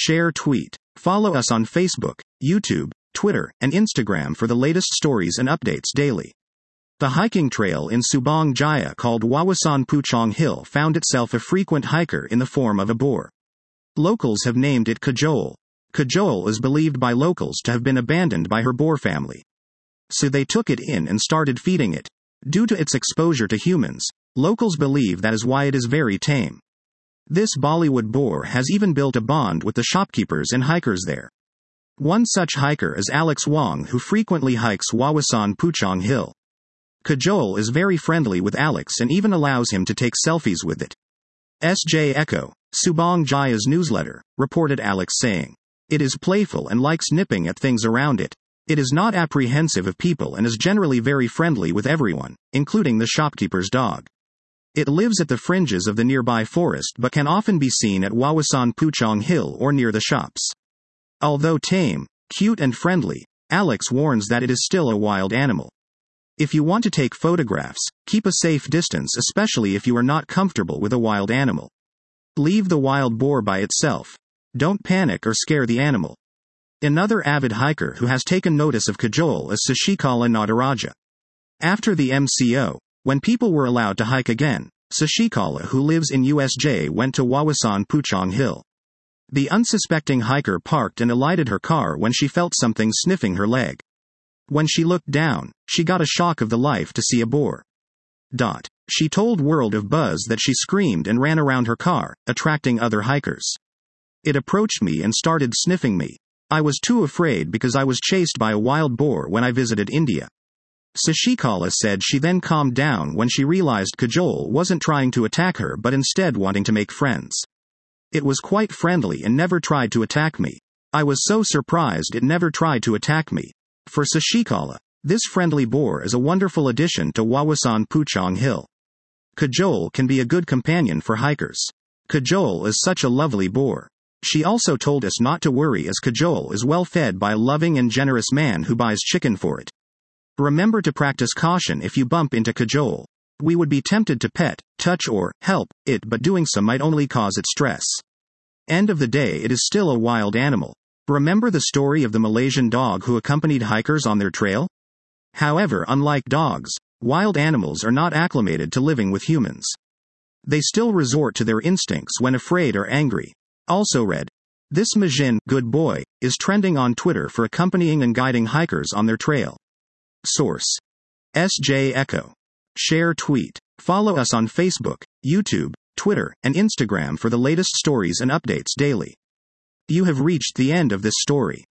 Share tweet. Follow us on Facebook, YouTube, Twitter, and Instagram for the latest stories and updates daily. The hiking trail in Subang Jaya called Wawasan Puchong Hill found itself a frequent hiker in the form of a boar. Locals have named it Kajol. Kajol is believed by locals to have been abandoned by her boar family. So they took it in and started feeding it. Due to its exposure to humans, locals believe that is why it is very tame. This Bollywood boar has even built a bond with the shopkeepers and hikers there. One such hiker is Alex Wong, who frequently hikes Wawasan Puchong Hill. Kajol is very friendly with Alex and even allows him to take selfies with it. SJ Echo, Subang Jaya's newsletter, reported Alex saying, "It is playful and likes nipping at things around it. It is not apprehensive of people and is generally very friendly with everyone, including the shopkeeper's dog. It lives at the fringes of the nearby forest but can often be seen at Wawasan Puchong Hill or near the shops." Although tame, cute and friendly, Alex warns that it is still a wild animal. If you want to take photographs, keep a safe distance, especially if you are not comfortable with a wild animal. Leave the wild boar by itself. Don't panic or scare the animal. Another avid hiker who has taken notice of Kajol is Sashikala Nataraja. After the MCO, when people were allowed to hike again, Sashikala, who lives in USJ, went to Wawasan Puchong Hill. The unsuspecting hiker parked and alighted her car when she felt something sniffing her leg. When she looked down, she got a shock of the life to see a boar. She told World of Buzz that she screamed and ran around her car, attracting other hikers. "It approached me and started sniffing me. I was too afraid because I was chased by a wild boar when I visited India." Sashikala said she then calmed down when she realized Kajol wasn't trying to attack her but instead wanting to make friends. "It was quite friendly and never tried to attack me. I was so surprised it never tried to attack me." For Sashikala, this friendly boar is a wonderful addition to Wawasan Puchong Hill. Kajol can be a good companion for hikers. Kajol is such a lovely boar. She also told us not to worry as Kajol is well fed by a loving and generous man who buys chicken for it. Remember to practice caution if you bump into Kajol. We would be tempted to pet, touch or help it, but doing so might only cause it stress. End of the day, it is still a wild animal. Remember the story of the Malaysian dog who accompanied hikers on their trail? However, unlike dogs, wild animals are not acclimated to living with humans. They still resort to their instincts when afraid or angry. Also read, this Majin, good boy, is trending on Twitter for accompanying and guiding hikers on their trail. Source: SJ Echo. Share tweet. Follow us on Facebook, YouTube, Twitter, and Instagram for the latest stories and updates daily. You have reached the end of this story.